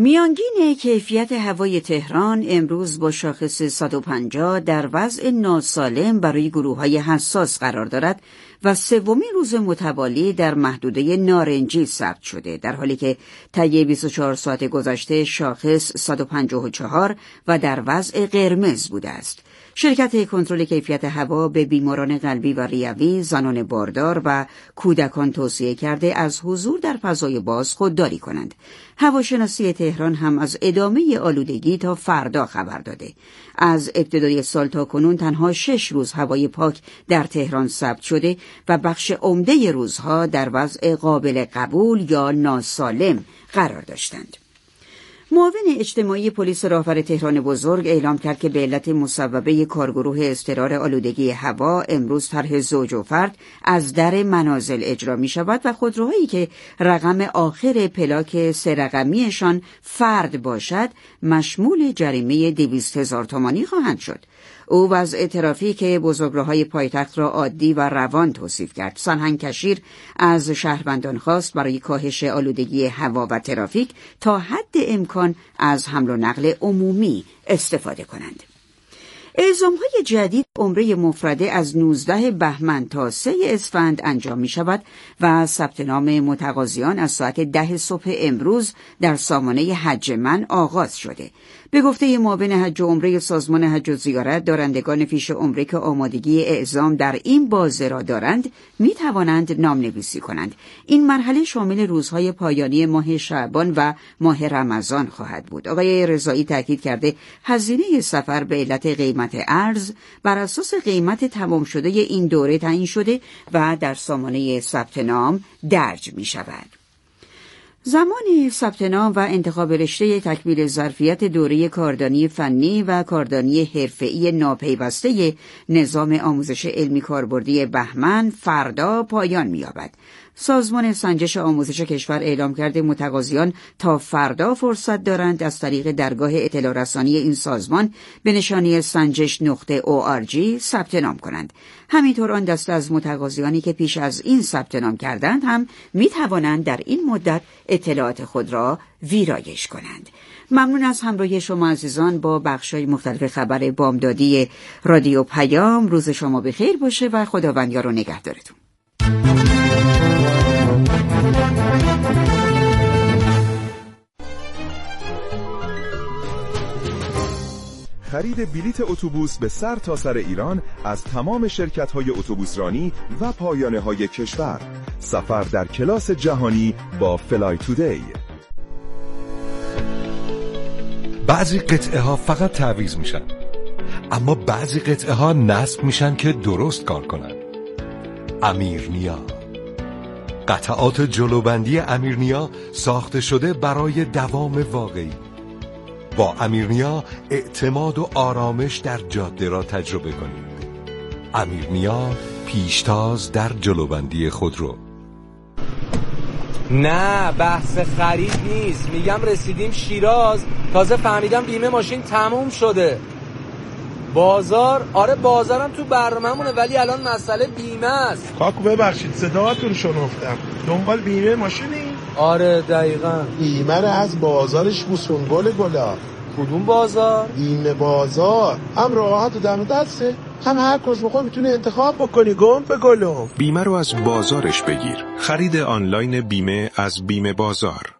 میانگین کیفیت هوای تهران امروز با شاخص 150 در وضع ناسالم برای گروه‌های حساس قرار دارد و سومین روز متوالی در محدوده نارنجی ثبت شده، در حالی که طی 24 ساعت گذشته شاخص 154 و در وضع قرمز بوده است. شرکت کنترل کیفیت هوا به بیماران قلبی و ریوی، زنان باردار و کودکان توصیه کرده از حضور در فضای باز خودداری کنند. هواشناسی تهران هم از ادامه آلودگی تا فردا خبر داده. از ابتدای سال تا کنون تنها 6 روز هوای پاک در تهران ثبت شده و بخش عمده روزها در وضع قابل قبول یا ناسالم قرار داشتند. معاون اجتماعی پلیس راهور تهران بزرگ اعلام کرد که به علت مصوبه کارگروه اضطرار آلودگی هوا امروز طرح زوج و فرد از در منازل اجرا می شود و خودروهایی که رقم آخر پلاک 3 رقمیشان فرد باشد مشمول جریمه 200,000 تومانی خواهند شد. او وضع ترافیک بزرگراه‌های پایتخت را عادی و روان توصیف کرد. سرهنگ کشیر از شهروندان خواست برای کاهش آلودگی هوا و ترافیک تا حد امکان از حمل و نقل عمومی استفاده کنند. اعزام‌های جدید عمره مفرده از 19 بهمن تا 3 اسفند انجام می شود و ثبت نام متقاضیان از ساعت 10 صبح امروز در سامانه حج من آغاز شده. به گفته معاون حج و عمره سازمان حج و زیارت، دارندگان فیش عمره که آمادگی اعزام در این بازه را دارند می توانند نامنویسی کنند. این مرحله شامل روزهای پایانی ماه شعبان و ماه رمضان خواهد بود. آقای رضایی تاکید کرده هزینه سفر به علت قیمت ارز بر اساس قیمت تمام شده این دوره تعیین شده و در سامانه ثبت نام درج می شود. زمان ثبت نام و انتخاب رشته تکمیل ظرفیت دوره کاردانی فنی و کاردانی حرفه‌ای ناپیوسته نظام آموزش علمی کاربردی بهمن فردا پایان می‌یابد. سازمان سنجش آموزش کشور اعلام کرده متقاضیان تا فردا فرصت دارند از طریق درگاه اطلاع رسانی این سازمان به نشانی sanjesh.org ثبت نام کنند. همینطور آن دسته از متقاضیانی که پیش از این ثبت نام کردند هم می توانند در این مدت اطلاعات خود را ویرایش کنند. ممنون از همراهی شما عزیزان با بخش‌های مختلف خبر بامدادی رادیو پیام. روز شما بخیر باشه و خداوند یار و نگهدارتون. خرید بلیت اتوبوس به سر تا سر ایران از تمام شرکت‌های اتوبوسرانی و پایانه‌های کشور. سفر در کلاس جهانی با فلای تودی. بعضی قطعه ها فقط تعویض میشن، اما بعضی قطعه ها نصب میشن که درست کار کنن. امیرنیا، قطعات جلوبندی امیرنیا ساخته شده برای دوام واقعی. با امیرنیا اعتماد و آرامش در جاده را تجربه کنید. امیرنیا، پیشتاز در جلوبندی خودرو. نه بحث خرید نیست، میگم رسیدیم شیراز، تازه فهمیدم بیمه ماشین تموم شده. بازار، آره بازارم تو برنامه‌مونه، ولی الان مسئله بیمه است. کاکو ببخشید صداتون شنفتم، دنبال بیمه ماشینی؟ آره دقیقاً. بیمه رو از بازارش بوسون گلا. کدوم بازار؟ بیمه بازار، هم راحت و دم دسته، هم هر کس بخواه میتونه انتخاب بکنی. گم به گلم. بیمه رو از بازارش بگیر. خرید آنلاین بیمه از بیمه بازار.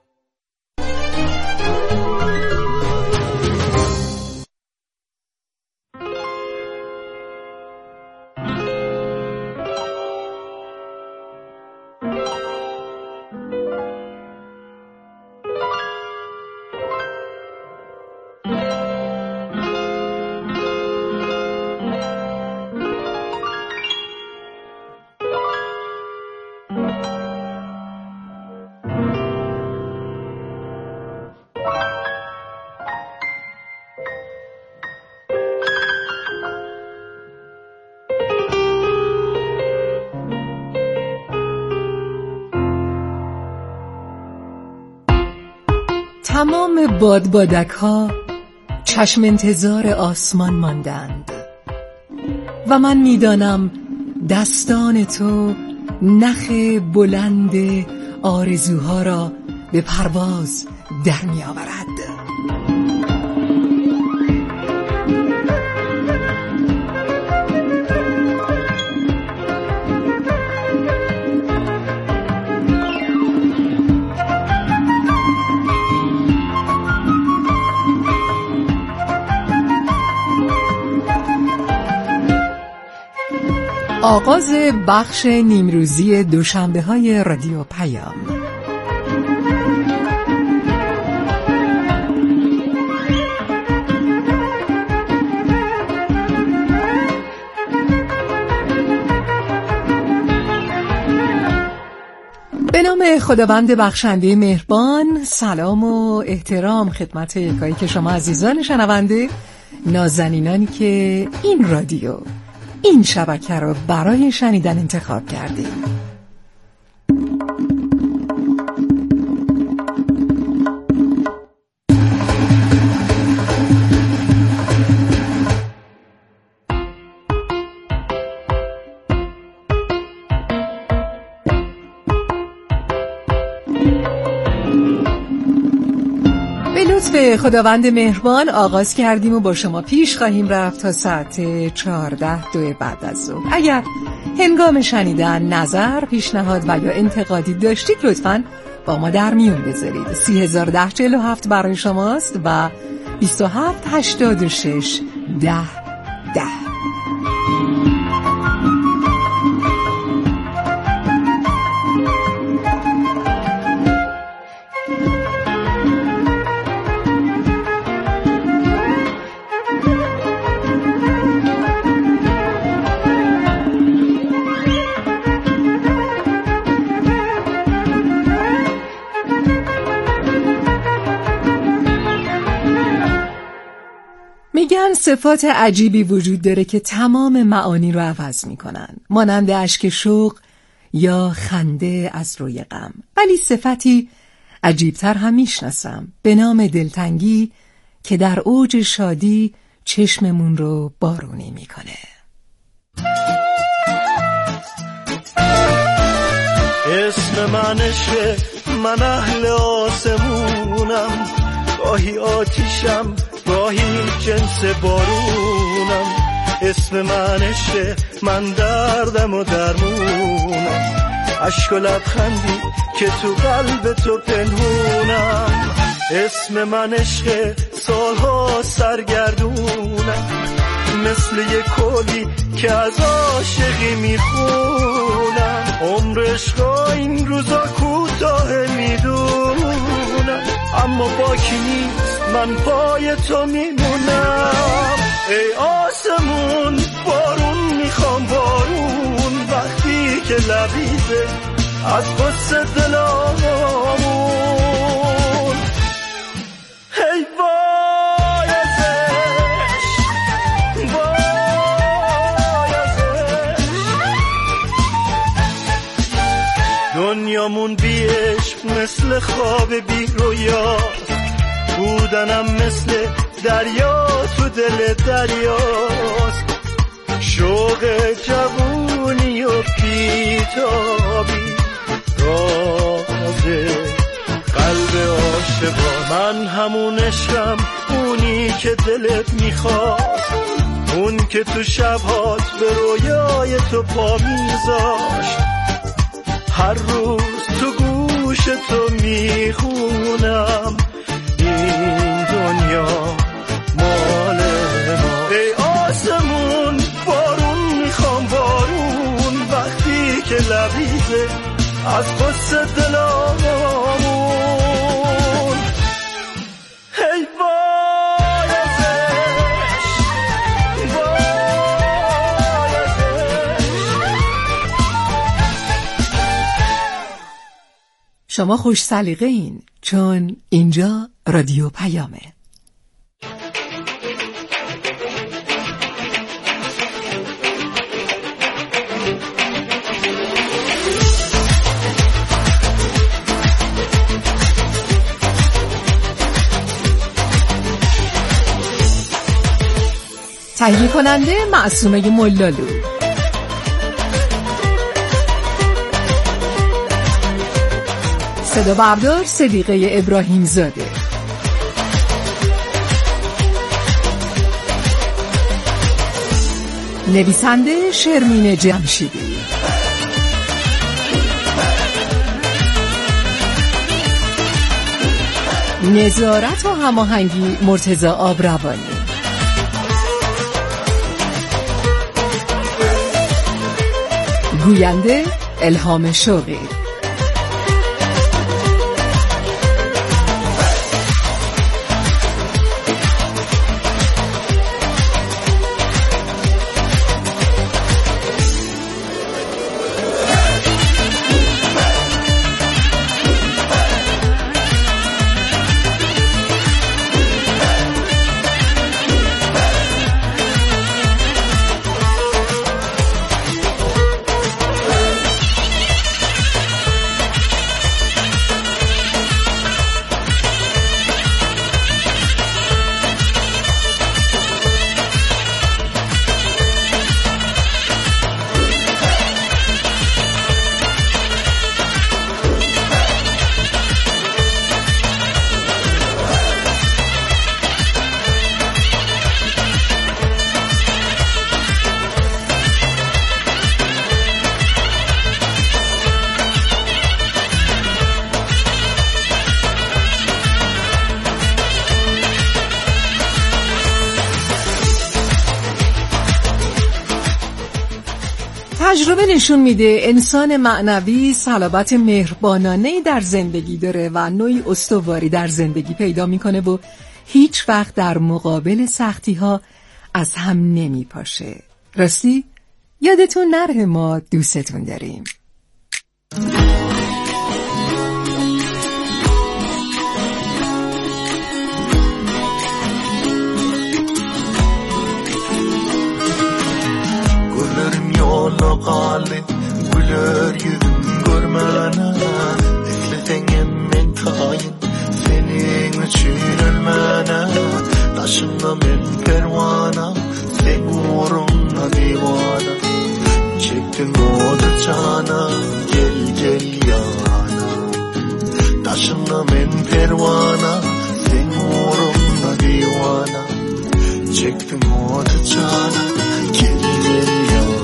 تمام بادبادک ها چشم انتظار آسمان ماندند و من میدانم دستان تو نخ بلند آرزوها را به پرواز در می آورد. آغاز بخش نیمروزی دوشنبه های رادیو پیام. به نام خداوند بخشنده مهربان، سلام و احترام خدمت یکایی که شما عزیزان شنونده، نازنینانی که این رادیو، این شبکه رو برای شنیدن انتخاب کردیم. به خداوند مهربان آغاز کردیم و با شما پیش خواهیم رفت تا ساعت 14 بعد از ظهر. اگر هنگام شنیدن نظر، پیشنهاد و یا انتقادی داشتید لطفاً با ما در میون بذارید. 301047 برای شماست و 2786 10 10. میگن صفات عجیبی وجود داره که تمام معانی رو عوض میکنن، مانند اشک شوق یا خنده از روی غم. ولی صفتی عجیبتر هم میشناسم به نام دلتنگی که در اوج شادی چشممون رو بارونی میکنه. اسم من عشق، من اهل آسمونم، گاهی آتیشم گاهی جنس بارونم. اسم من عشق، من دردم و درمونم، عشق و لبخندی که تو قلب تو پنهونم. اسم من عشق، سالها سرگردونم، مثل یک کلی که از عاشقی میخونم. عمر عشقا این روزا کوتاه میدونم، اما باکی نیست من پای تو میمونم. ای آسمون بارون میخوام، بارون وقتی که لبیزه از قصه دلامون. ای وای ازش، وای ازش، دنیامون بی عشق مثل خواب بی رویاست، بودنم مثل دریا تو دل دریاست. شوق جوونی و بیتابی راز قلب عاشقا. من همون عشقم، اونی که دلت میخواست، اون که تو شبهات به رویای تو پا میذاشت. هر روز تو گوش تو میخونم این دنیا مال ما. ای آسمون بارون میخوام، بارون وقتی که لبیزه از قصه دلامون. ای وای ازش، وای ازش. شما خوش سلیقه این، چون اینجا رادیو پیامه. تهیه کننده معصومه ملالو. صدا بردار صدیقه ابراهیم زاده. نویسنده شرمین جمشیدی، نظارت و هماهنگی مرتضی آبروانی، گوینده الهام شوقی. تجربه نشون میده انسان معنوی صلابت مهربانانه‌ای در زندگی داره و نوعی استواری در زندگی پیدا میکنه و هیچ وقت در مقابل سختی ها از هم نمیپاشه. راستی؟ یادتون نره ما دوستتون داریم. Laqali güler yüzün görmene Bekletenim men tayin senin için ölmene Taşınma men pervana sen uğruna divana Çektin oda cana gel gel yana Taşınma men pervana sen uğruna divana Çektin oda cana gel gel yana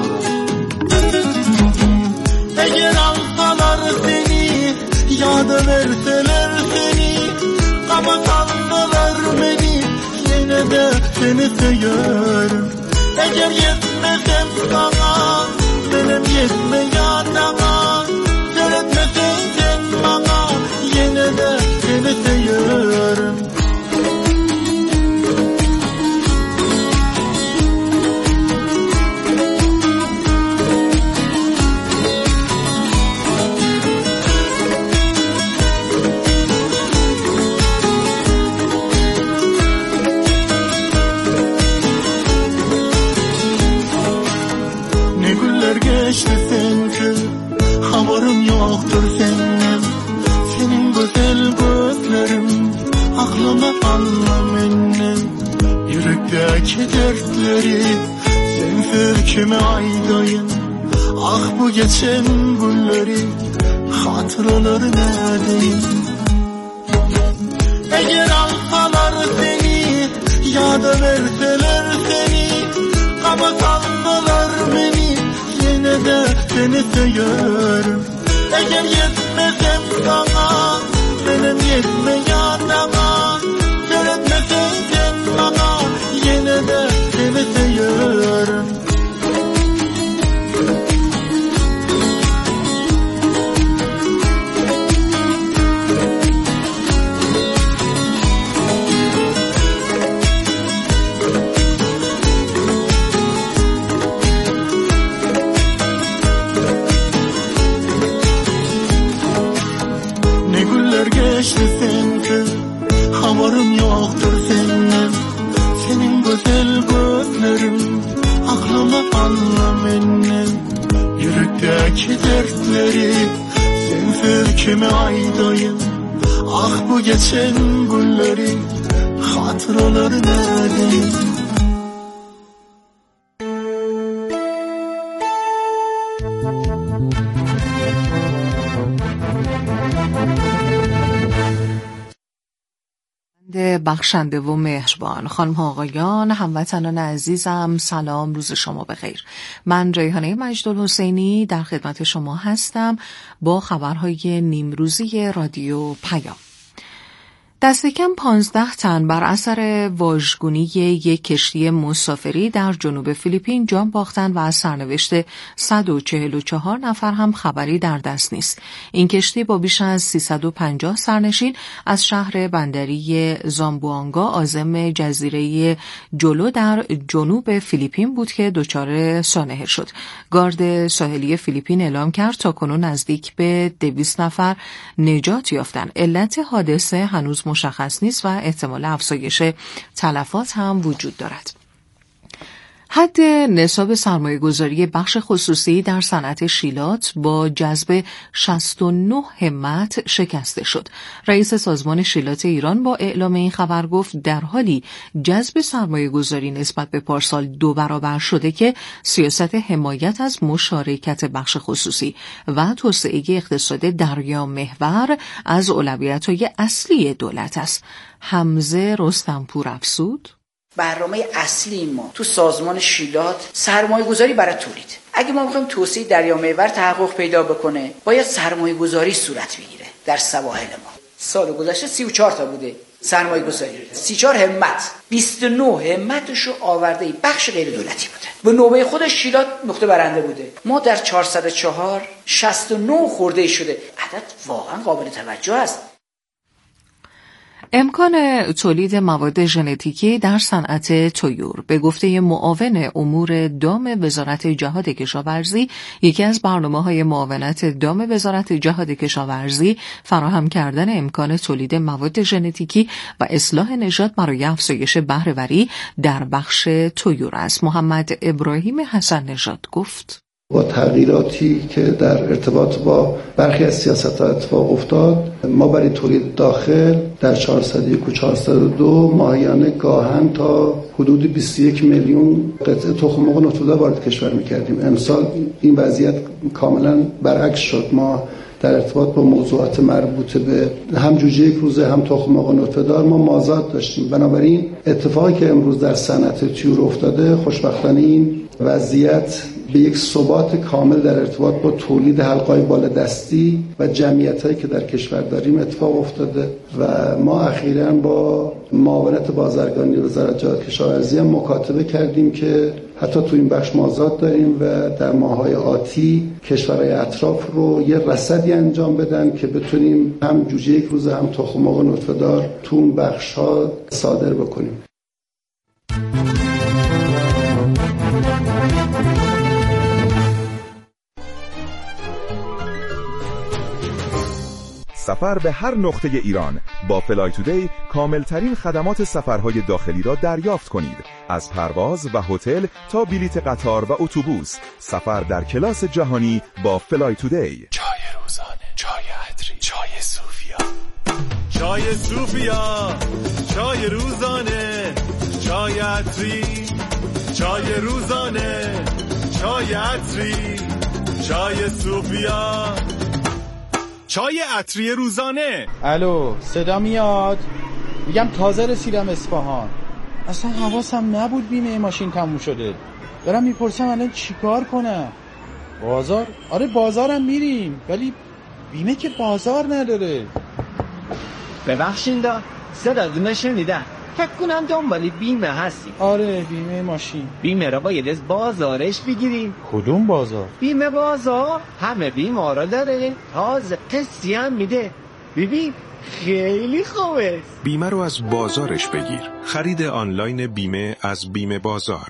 Eğer alsalar seni, ya da verseler seni Kapatsalar beni, yine de seni seviyorum Eğer yetmesem sana, benim yetmeyen sana Söyletmesen sen bana, yine de seni seviyorum Geçti sensiz haberim yoktur senin Senin güzel gözlerin aklıma alma benim Yürekteki dertleri sensiz kime aydayım Ah bu geçen günleri hatıraları neredeyim Eğer alsalar seni ya da verseler seni Kapatsalar beni yine de seni seviyorum Eğer yetmesem sana benim yetmeyen sana Söyletmesen sen bana yine de seni seviyorum Geçti sensiz haberim yoktur senin Senin güzel gözlerin aklıma alma benim Yürekteki dertleri sensiz kime aydayım Ah bu geçen günleri hatıraları neredeyim بخشنده و مهربان، خانم ها آقایان، هموطنان عزیزم، سلام، روز شما بخیر. من ریحانه مجدالحسینی در خدمت شما هستم با خبرهای نیمروزی رادیو پیام. دست کم 15 تن بر اثر واژگونی یک کشتی مسافری در جنوب فیلیپین جان باختند و از سرنوشت 144 نفر هم خبری در دست نیست. این کشتی با بیش از 350 سرنشین از شهر بندری زامبوانگا عازم جزیره جولو در جنوب فیلیپین بود که دچار سانحه شد. گارد ساحلی فیلیپین اعلام کرد تاکنون نزدیک به 200 نفر نجات یافتند. علت حادثه هنوز مشخص نیست و احتمال افزایش تلفات هم وجود دارد. حد نصاب سرمایه‌گذاری بخش خصوصی در صنعت شیلات با جذب 69 همت شکسته شد. رئیس سازمان شیلات ایران با اعلام این خبر گفت در حالی جذب سرمایه‌گذاری نسبت به پارسال 2 برابر شده که سیاست حمایت از مشارکت بخش خصوصی و توسعه اقتصاد دریا محور از اولویت‌های اصلی دولت است. حمزه رستمپور افزود: برنامه اصلی ما تو سازمان شیلات سرمایه‌گذاری برای تولید. اگه ما بخوایم توسعه دریا محور تحقق پیدا بکنه، باید سرمایه‌گذاری صورت بگیره در سواحل ما. سال گذشته 34 تا بوده سرمایه‌گذاری، 34 همت، 29 همتشو آورده بخش غیر دولتی بوده. به نوبه خودش شیلات نقطه برنده بوده. ما در 404 69 خورده شده. عدد واقعا قابل توجه است. امکان تولید مواد ژنتیکی در صنعت طیور. به گفته معاون امور دام وزارت جهاد کشاورزی، یکی از برنامه‌های معاونت دام وزارت جهاد کشاورزی فراهم کردن امکان تولید مواد ژنتیکی و اصلاح نژاد برای افزایش بهره‌وری در بخش طیور است. محمد ابراهیم حسن نژاد گفت: با تغییراتی که در ارتباط با برخی از سیاست‌ها اتفاق افتاد، ما برای تولید داخل در 401 و 402 ماهیانه گاهن تا حدود 21 میلیون قطعه تخم مرغ نطفه‌دار وارد کشور می‌کردیم. امسال این وضعیت کاملا برعکس شد. ما در ارتباط با موضوعات مربوط به هم جوجه یک روزه هم تخم مرغ نطفه‌دار ما مازاد داشتیم. بنابراین اتفاقی که امروز در صنعت طیور افتاده، خوشبختانه این وضعیت به یک ثبات کامل در ارتباط با تولید حلقه‌های بالادستی و جمعیتایی که در کشور داریم اتفاق افتاده و ما اخیراً با معاونت بازرگانی وزارت جهاد کشاورزی هم مکاتبه کردیم که حتی تو این بخش مازاد داریم و در ماه‌های آتی کشورهای اطراف رو یه رصدی انجام بدن که بتونیم هم جوجه یک روزه هم تخم مرغ نطفه‌دار تو اون بخش‌ها صادر بکنیم. سفر به هر نقطه ایران با فلای تودی کاملترین خدمات سفرهای داخلی را دریافت کنید. از پرواز و هتل تا بلیت قطار و اتوبوس، سفر در کلاس جهانی با فلای تودی. چای روزانه، چای عطری، چای صوفیا، چای صوفیا، چای روزانه، چای عطری، چای روزانه، چای عطری، چای صوفیا، چای عطری روزانه. الو، صدا میاد؟ میگم تازه رسیدم اصفهان. اصلا حواسم نبود بیمه ماشین تموم شده. دارم میپرسم الان چیکار کنم؟ بازار؟ آره بازارم میریم، ولی بیمه که بازار نداره. ببخشید صداتون نشنیدم. فکر کنم دنبال بیمه هستی. آره بیمه ماشین. بیمه را باید از بازارش بگیریم. کدوم بازار؟ بیمه بازار همه بیمه را داره، تازه قسطی هم میده. ببین خیلی خوبه. بیمه رو از بازارش بگیر. خرید آنلاین بیمه از بیمه بازار.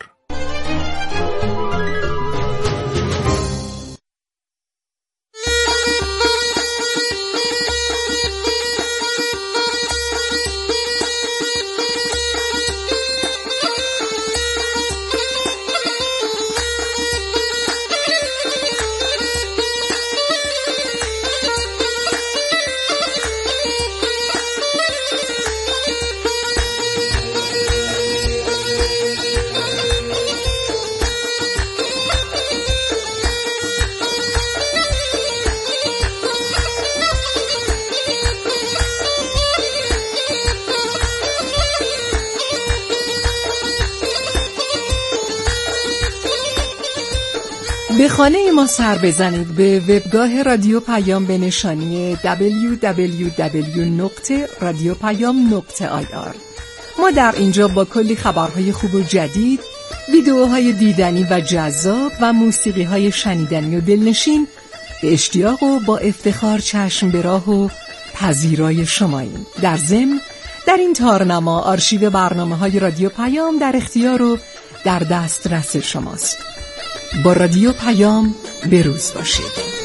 به خانه ما سر بزنید، به وبگاه رادیو پیام به نشانی www.radiopayam.ir. ما در اینجا با کلی خبرهای خوب و جدید، ویدیوهای دیدنی و جذاب و موسیقی‌های شنیدنی و دلنشین به اشتیاق و با افتخار چشم به راه و پذیرای شماییم. در ضمن در این تارنما آرشیو برنامه‌های رادیو پیام در اختیار و در دسترس شماست. با رادیو پیام بروز باشید.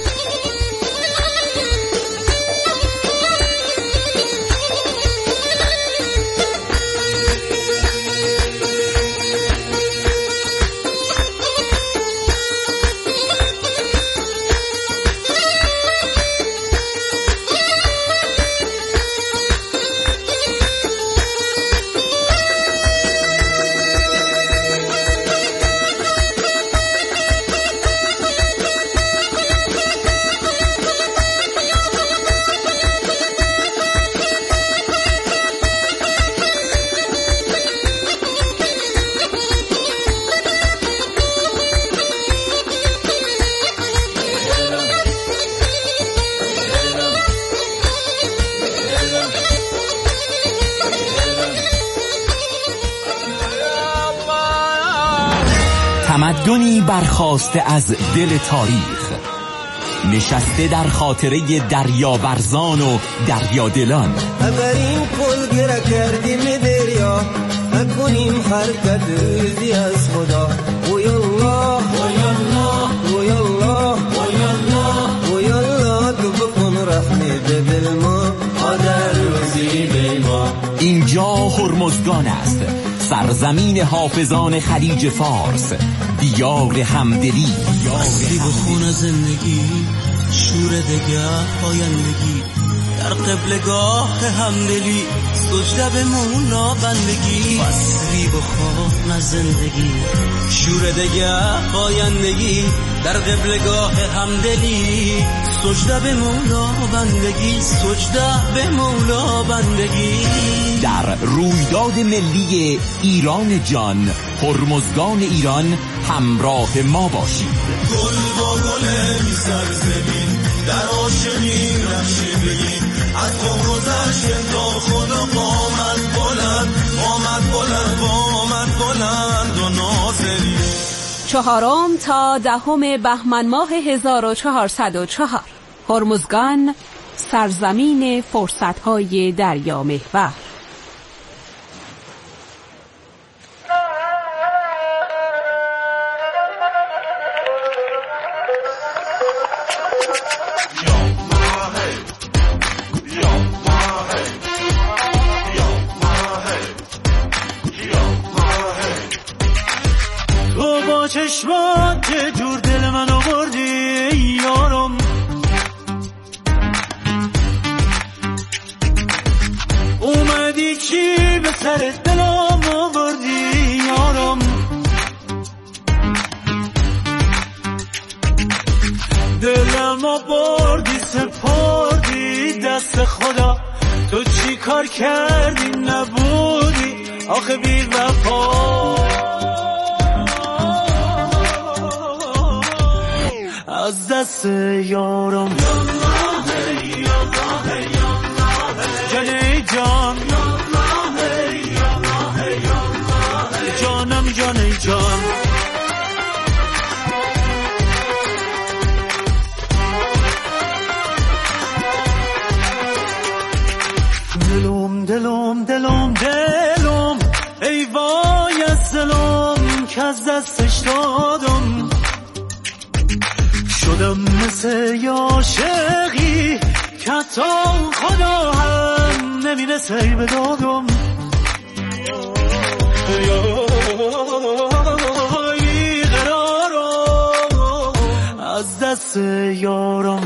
تمدنی برخاسته از دل تاریخ، نشسته در خاطره دریابرزان و دریادلان. اگر این پل گره کردیم دریا، نکنیم حرکت روزی از خدا. ویالله ویالله ویالله ویالله ویالله، تو بکن رحمی به دل ما، آدر روزی به ما. اینجا هرمزگان است، سرزمین حافظان خلیج فارس، دیار همدلی، مستی بخون زندگی، شور دگر پایندگی، در قبلگاه همدلی، سجده به مولا بندگی. مستی بخون زندگی، شور دگر پایندگی، در قبلگاه همدلی، سجده به مولا بندگی، سجده به مولا بندگی. در رویداد ملی ایران جان، هرمزگان ایران، همراه ما باشید. گل با گل سرزمین، در عاشقی نقشی بگین، از تو گذشت تا خدا قامت بلند، قامت بلند، قامت بلند و ناصری. 4 تا 10 بهمن ماه 1404 هرمزگان، سرزمین فرصت‌های دریا محور. چشمات چه جور دل منو بردی یارم، اومدی چی به سر دلم آوردی یارم. دلمو بردی سپردی دست خدا، تو چی کار کردی نبودی آخه بی وفا. از دست یارم جانی جان، جانم جانی جان. دلم دلم دلم دلم، ای وای از دلم که از دستش دادم. شدم مثل عاشقی که تا خدا هم نمیرسه به دادم. ای قرارم از دست یارم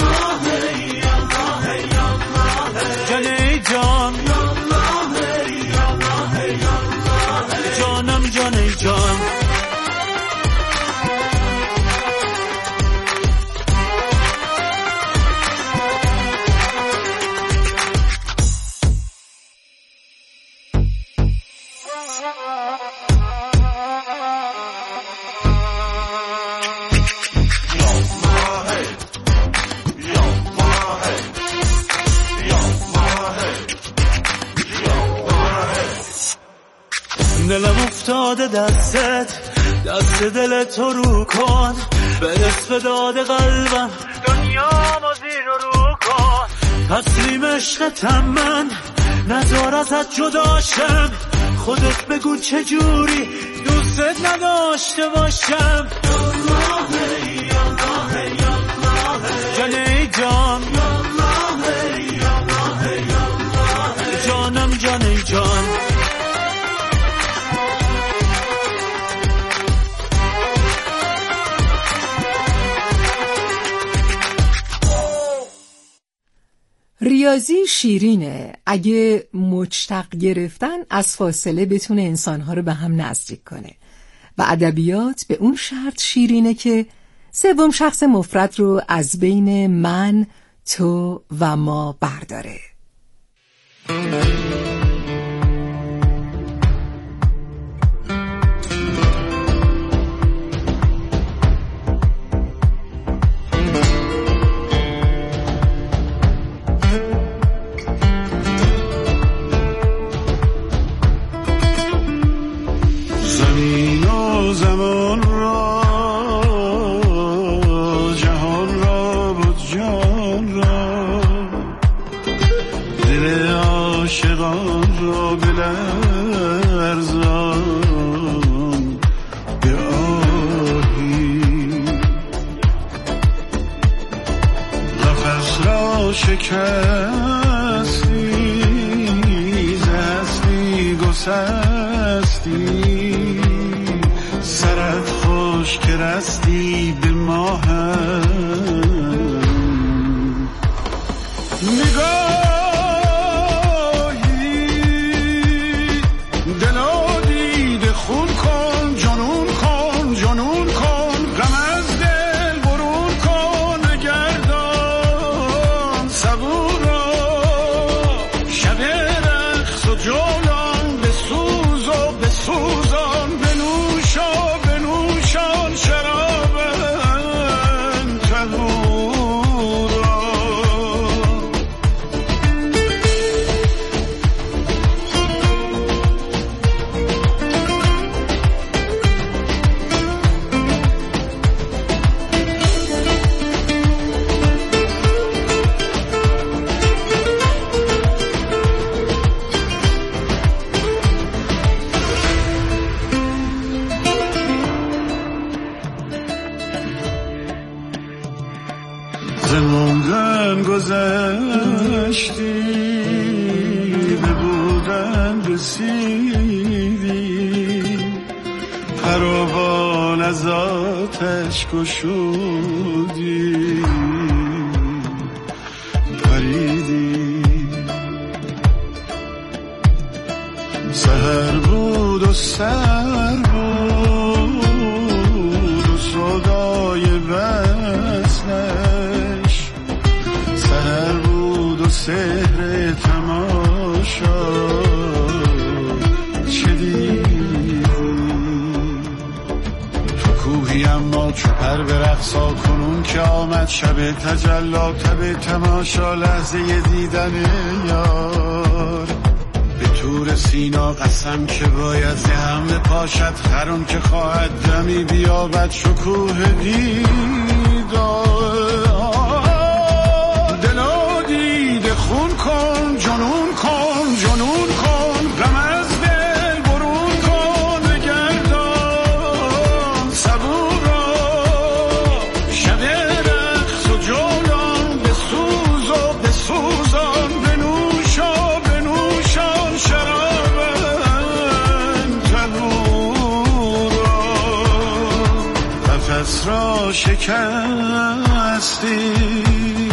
جانی جان، جانم جانی جان. دلم افتاده دستت، دست دل تو رو کن، برس به داد قلبم، دنیامو زیر و رو کن. تسلیم عشقتم من، نذار ازت جداشم، خودت بگو چجوری دوست نداشته باشم. جانه جان، جانم جانه جان. ریاضی شیرینه اگه مجتق گرفتن از فاصله بتونه انسانها رو به هم نزدیک کنه و ادبیات به اون شرط شیرینه که سوم شخص مفرد رو از بین من، تو و ما برداره. شکستی زستی گسستی سرت خوش که رستی به ما هم نگاهی دلا دیده خون کن جنون کن جنون کن غم از دل برون کن نگردان صبور را شب رقص و جولان بسوز و بسوزان بنوش و بنوشان شراب تهور را زموندن گذشتی به بودن رسیدی فراوان از آتش گشودی پریدی سحر بود و سر بود و صدای وصلش سحر بود و سحر تماشا چه دیدی تو کوهی اما چو پر به رقصا کنون که آمد شب تجلا تب تماشا لحظه دیدن یار به تور سینا قسم که باید زهم به پاشد خرون که خواهد دمی بیابد شکوه دیدار دلا دیده خون کن جنون کن جنون کن غم از دل برون کن نگردان صبور را شب رقص و جولان بسوز و بسوزان بنوش و بنوشان شراب تنور را قفس را شکستی